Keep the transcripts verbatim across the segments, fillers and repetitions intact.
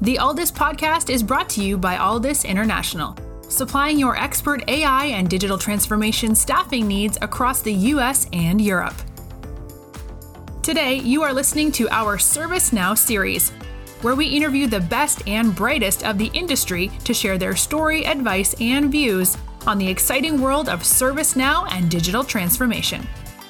The Aldus podcast is brought to you by Aldus International, supplying your expert A I and digital transformation staffing needs across the U S and Europe. Today, you are listening to our ServiceNow series, where we interview the best and brightest of the industry to share their story, advice, and views on the exciting world of ServiceNow and digital transformation.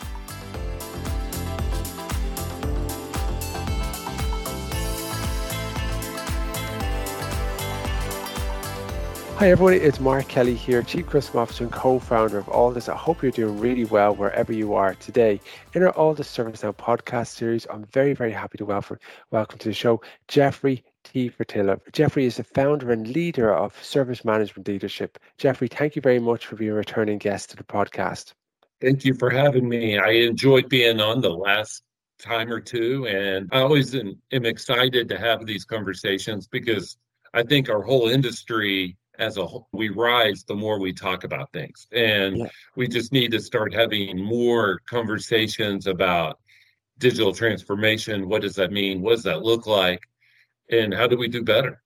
Hi everybody, it's Mark Kelly here, Chief Customer Officer and co-founder of Aldus. I hope you're doing really well wherever you are today. In our Aldus ServiceNow podcast series, I'm very, very happy to welcome, welcome to the show Jeffrey T. Fertilla. Jeffrey is the founder and leader of Service Management Leadership. Jeffrey, thank you very much for being a returning guest to the podcast. Thank you for having me. I enjoyed being on the last time or two, and I always am, am excited to have these conversations because I think our whole industry as a whole, we rise the more we talk about things. And yeah. we just need to start having more conversations about digital transformation. What does that mean? What does that look like? And how do we do better?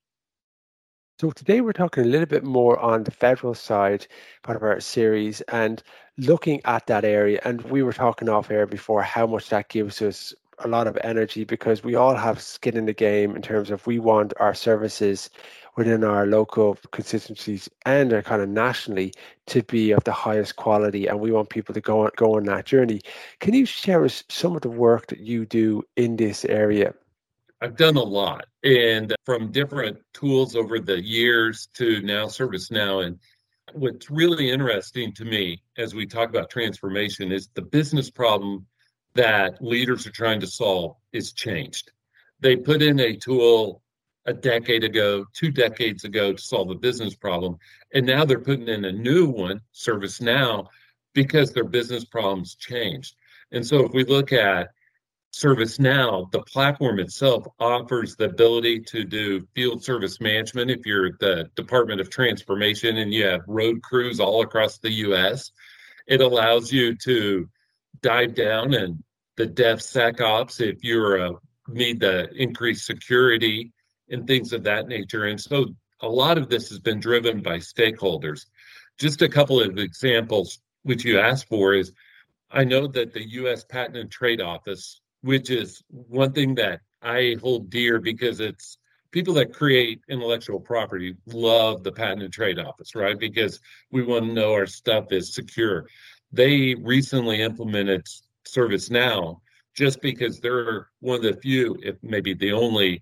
So today we're talking a little bit more on the federal side, part of our series, and looking at that area. And we were talking off air before how much that gives us a lot of energy, because we all have skin in the game in terms of we want our services within our local constituencies and uh, kind of nationally to be of the highest quality, and we want people to go on, go on that journey. Can you share us some of the work that you do in this area? I've done a lot, and from different tools over the years to now ServiceNow. And what's really interesting to me as we talk about transformation is the business problem that leaders are trying to solve is changed. They put in a tool a decade ago, two decades ago to solve a business problem. And now they're putting in a new one, ServiceNow, because their business problems changed. And so if we look at ServiceNow, the platform itself offers the ability to do field service management. If you're the Department of Transformation and you have road crews all across the U S, it allows you to dive down and the DevSecOps if you're a, need the increased security and things of that nature. And so a lot of this has been driven by stakeholders. Just a couple of examples which you asked for is, I know that the U S Patent and Trade Office, which is one thing that I hold dear because it's people that create intellectual property love the Patent and Trade Office, right? Because we want to know our stuff is secure. They recently implemented ServiceNow just because they're one of the few, if maybe the only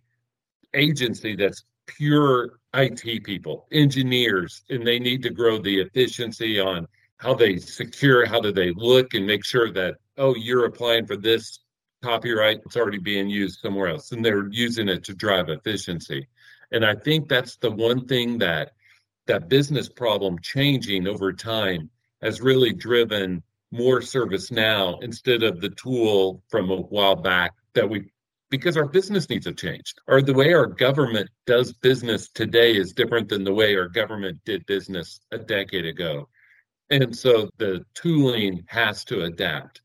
agency that's pure I T people, engineers, and they need to grow the efficiency on how they secure, how do they look and make sure that, oh, you're applying for this copyright, it's already being used somewhere else, and they're using it to drive efficiency. And I think that's the one thing that that business problem changing over time has really driven more ServiceNow instead of the tool from a while back that we, because our business needs have changed. Or the way our government does business today is different than the way our government did business a decade ago. And so the tooling has to adapt.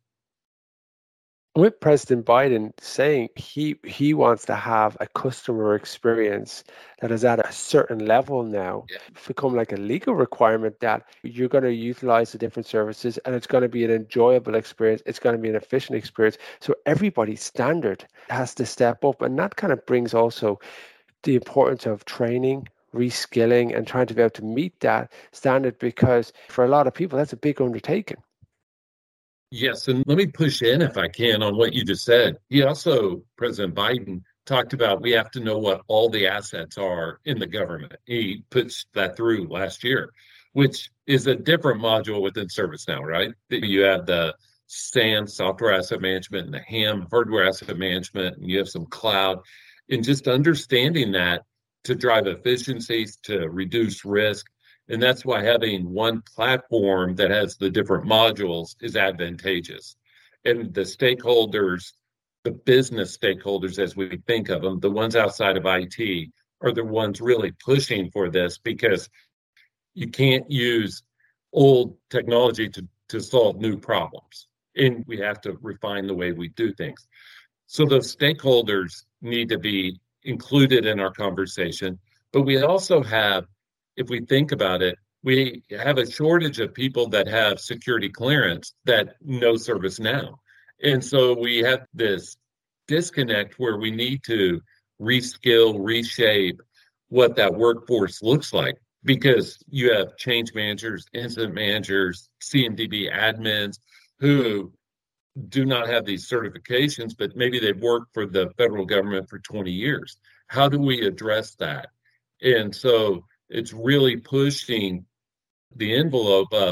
With President Biden saying he he wants to have a customer experience that is at a certain level now, yeah. It's become like a legal requirement that you're going to utilize the different services and it's going to be an enjoyable experience. It's going to be an efficient experience. So everybody's standard has to step up. And that kind of brings also the importance of training, reskilling, and trying to be able to meet that standard, because for a lot of people, that's a big undertaking. Yes, and let me push in, if I can, on what you just said. He also, President Biden, talked about we have to know what all the assets are in the government. He puts that through last year, which is a different module within ServiceNow, right? You have the S A M, Software Asset Management, and the H A M, Hardware Asset Management, and you have some cloud. And just understanding that to drive efficiencies, to reduce risk. And that's why having one platform that has the different modules is advantageous. And the stakeholders, the business stakeholders, as we think of them, the ones outside of I T, are the ones really pushing for this, because you can't use old technology to, to solve new problems. And we have to refine the way we do things. So those stakeholders need to be included in our conversation. But we also have, if we think about it, we have a shortage of people that have security clearance that know ServiceNow. And so we have this disconnect where we need to reskill, reshape what that workforce looks like, because you have change managers, incident managers, C M D B admins who do not have these certifications, but maybe they've worked for the federal government for twenty years. How do we address that? And so it's really pushing the envelope of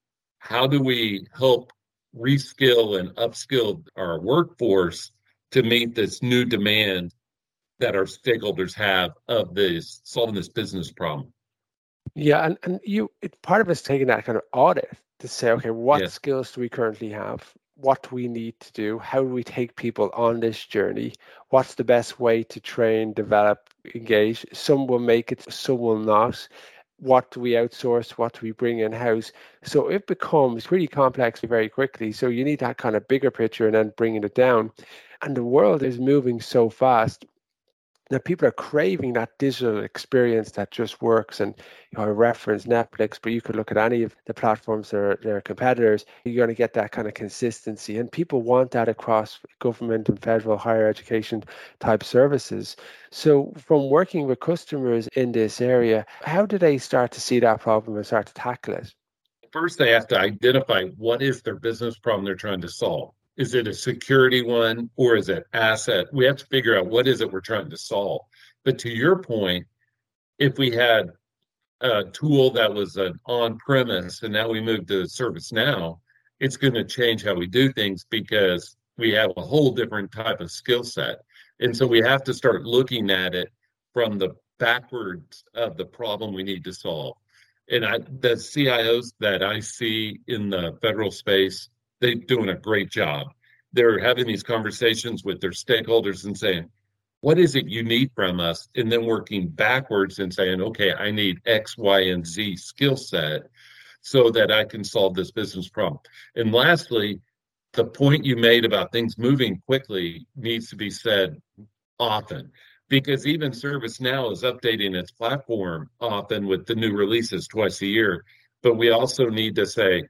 how do we help reskill and upskill our workforce to meet this new demand that our stakeholders have of this solving this business problem. Yeah, and, and you it, part of it's taking that kind of audit to say, okay, what Yes. skills do we currently have? What do we need to do? How do we take people on this journey? What's the best way to train, develop, engage? Some will make it, some will not. What do we outsource? What do we bring in-house? So it becomes pretty complex very quickly. So you need that kind of bigger picture and then bringing it down. And the world is moving so fast that people are craving that digital experience that just works. And you know, I reference Netflix, but you could look at any of the platforms that are their competitors. You're going to get that kind of consistency, and people want that across government and federal higher education type services. So from working with customers in this area, how do they start to see that problem and start to tackle it? First, they have to identify what is their business problem they're trying to solve. Is it a security one, or is it asset? We have to figure out what is it we're trying to solve. But to your point, if we had a tool that was an on-premise and now we move to ServiceNow, it's going to change how we do things because we have a whole different type of skill set. And so we have to start looking at it from the backwards of the problem we need to solve. And I, the C I Os that I see in the federal space, they're doing a great job. They're having these conversations with their stakeholders and saying, what is it you need from us? And then working backwards and saying, okay, I need X, Y, and Z skill set so that I can solve this business problem. And lastly, the point you made about things moving quickly needs to be said often, because even ServiceNow is updating its platform often with the new releases twice a year. But we also need to say,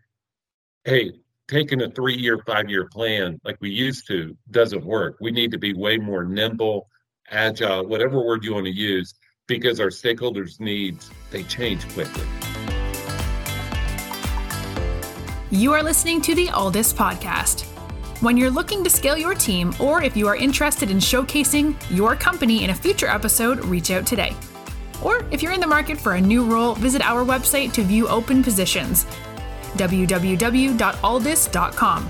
hey, taking a three-year, five-year plan like we used to doesn't work. We need to be way more nimble, agile, whatever word you want to use, because our stakeholders' needs, they change quickly. You are listening to the Alldus Podcast. When you're looking to scale your team, or if you are interested in showcasing your company in a future episode, reach out today. Or if you're in the market for a new role, visit our website to view open positions. w w w dot alldus dot com.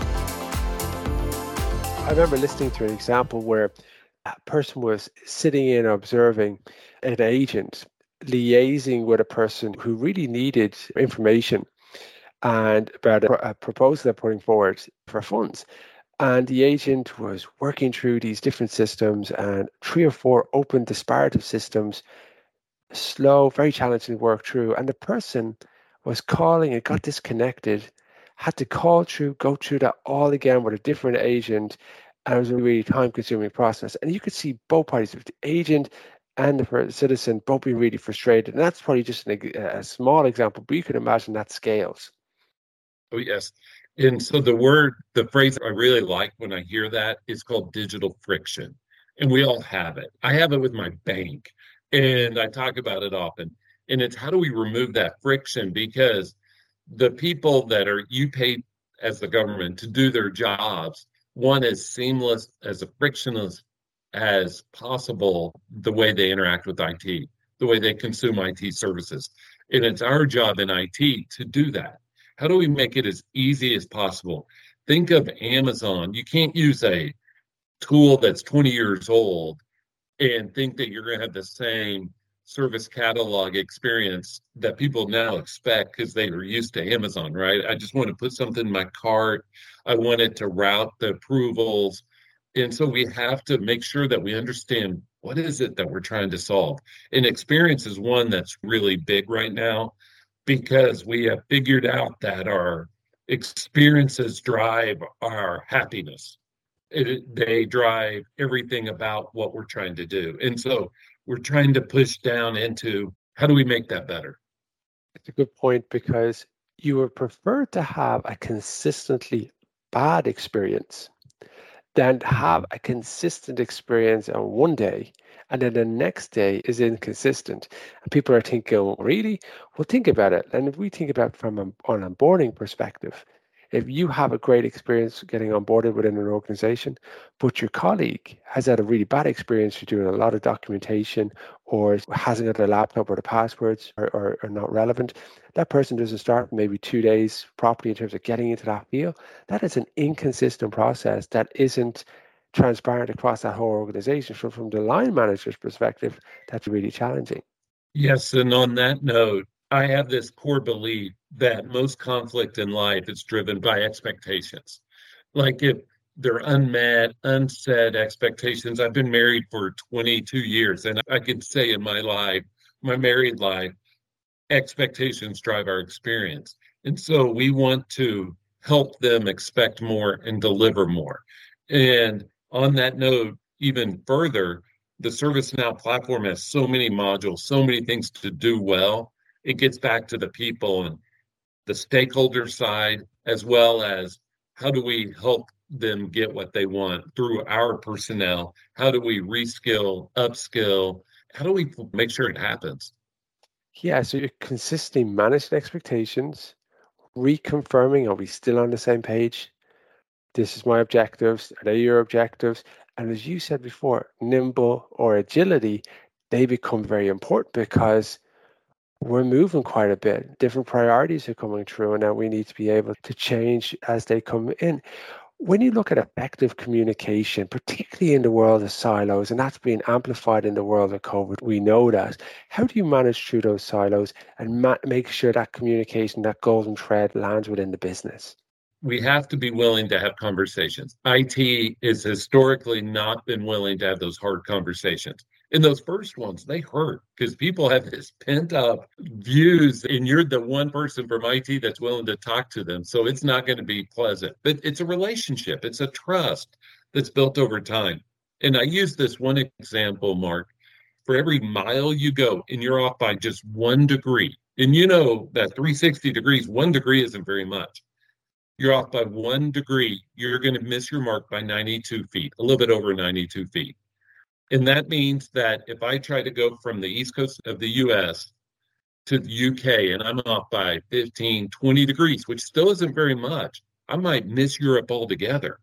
I remember listening to an example where a person was sitting in observing an agent liaising with a person who really needed information and about a, a proposal they're putting forward for funds. And the agent was working through these different systems and three or four open disparative systems, slow, very challenging to work through. And the person was calling and got disconnected, had to call through, go through that all again with a different agent, and it was a really time-consuming process. And you could see both parties, the agent and the citizen, both being really frustrated. And that's probably just an, a small example, but you can imagine that scales. Oh, yes. And so the word, the phrase I really like when I hear that is called digital friction. And we all have it. I have it with my bank, and I talk about it often. And it's how do we remove that friction? Because the people that are you pay as the government to do their jobs want as seamless, as frictionless as possible the way they interact with I T, the way they consume I T services. And it's our job in I T to do that. How do we make it as easy as possible? Think of Amazon. You can't use a tool that's twenty years old and think that you're going to have the same service catalog experience that people now expect because they are used to Amazon, right? I just want to put something in my cart. I want it to route the approvals. And so we have to make sure that we understand what is it that we're trying to solve. And experience is one that's really big right now because we have figured out that our experiences drive our happiness. It, they drive everything about what we're trying to do. And so we're trying to push down into how do we make that better? It's a good point, because you would prefer to have a consistently bad experience than to have a consistent experience on one day and then the next day is inconsistent. And people are thinking, really? Well, think about it. And if we think about it from an onboarding perspective, if you have a great experience getting onboarded within an organization, but your colleague has had a really bad experience for doing a lot of documentation or hasn't got their laptop or the passwords are, are, are not relevant, that person doesn't start maybe two days properly in terms of getting into that field. That is an inconsistent process that isn't transparent across that whole organization. So from the line manager's perspective, that's really challenging. Yes, and on that note, I have this core belief that most conflict in life is driven by expectations. Like if they're unmet, unsaid expectations. I've been married for twenty-two years, and I could say in my life, my married life, expectations drive our experience. And so we want to help them expect more and deliver more. And on that note, even further, the ServiceNow platform has so many modules, so many things to do well. It gets back to the people and the stakeholder side, as well as how do we help them get what they want through our personnel? How do we reskill, upskill? How do we make sure it happens? Yeah, so you're consistently managing expectations, reconfirming, are we still on the same page? This is my objectives, are they your objectives? And as you said before, nimble or agility, they become very important because we're moving quite a bit. Different priorities are coming through, and now we need to be able to change as they come in. When you look at effective communication, particularly in the world of silos, and that's being amplified in the world of COVID, we know that. How do you manage through those silos and ma- make sure that communication, that golden thread lands within the business? We have to be willing to have conversations. I T has historically not been willing to have those hard conversations. And those first ones, they hurt because people have this pent up views, and you're the one person from I T that's willing to talk to them. So it's not going to be pleasant, but it's a relationship. It's a trust that's built over time. And I use this one example, Mark. For every mile you go and you're off by just one degree, and you know that three hundred sixty degrees, one degree isn't very much. You're off by one degree, you're going to miss your mark by ninety-two feet, a little bit over ninety-two feet. And that means that if I try to go from the east coast of the U S to the U K and I'm off by fifteen, twenty degrees, which still isn't very much, I might miss Europe altogether.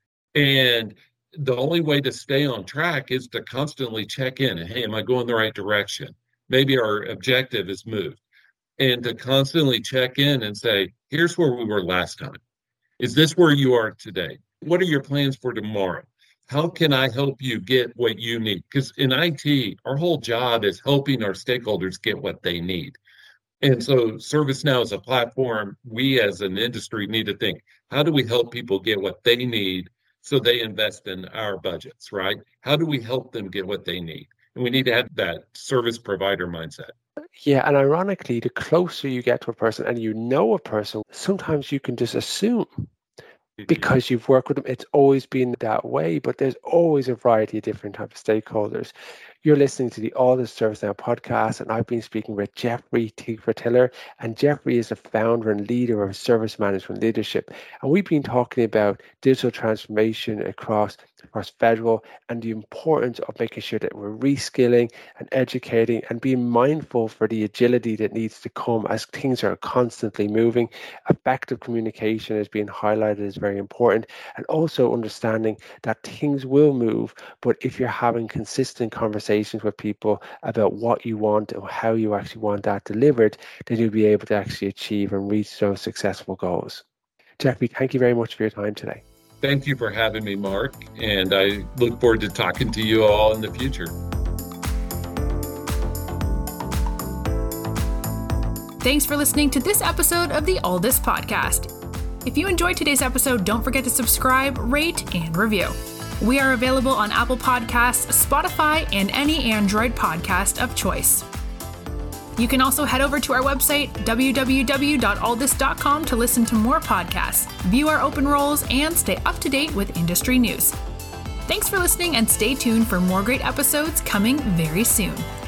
And the only way to stay on track is to constantly check in. Hey, am I going the right direction? Maybe our objective is moved. And to constantly check in and say, here's where we were last time. Is this where you are today? What are your plans for tomorrow? How can I help you get what you need? Because in I T, our whole job is helping our stakeholders get what they need. And so ServiceNow as a platform, we as an industry need to think, how do we help people get what they need so they invest in our budgets, right? How do we help them get what they need? And we need to have that service provider mindset. Yeah, and ironically, the closer you get to a person and you know a person, sometimes you can just assume because you've worked with them, it's always been that way, but there's always a variety of different types of stakeholders. You're listening to the All This ServiceNow podcast, and I've been speaking with Jeffrey Teague-Tiller, and Jeffrey is the founder and leader of Service Management Leadership. And we've been talking about digital transformation across, across federal and the importance of making sure that we're reskilling and educating and being mindful for the agility that needs to come as things are constantly moving. Effective communication is being highlighted as very important, and also understanding that things will move, but if you're having consistent conversations with people about what you want and how you actually want that delivered, then you'll be able to actually achieve and reach those successful goals. Jeffrey, thank you very much for your time today. Thank you for having me, Mark, and I look forward to talking to you all in the future. Thanks for listening to this episode of the All This podcast. If you enjoyed today's episode, don't forget to subscribe, rate, and review. We are available on Apple Podcasts, Spotify, and any Android podcast of choice. You can also head over to our website, w w w dot aldus dot com, to listen to more podcasts, view our open roles, and stay up to date with industry news. Thanks for listening, and stay tuned for more great episodes coming very soon.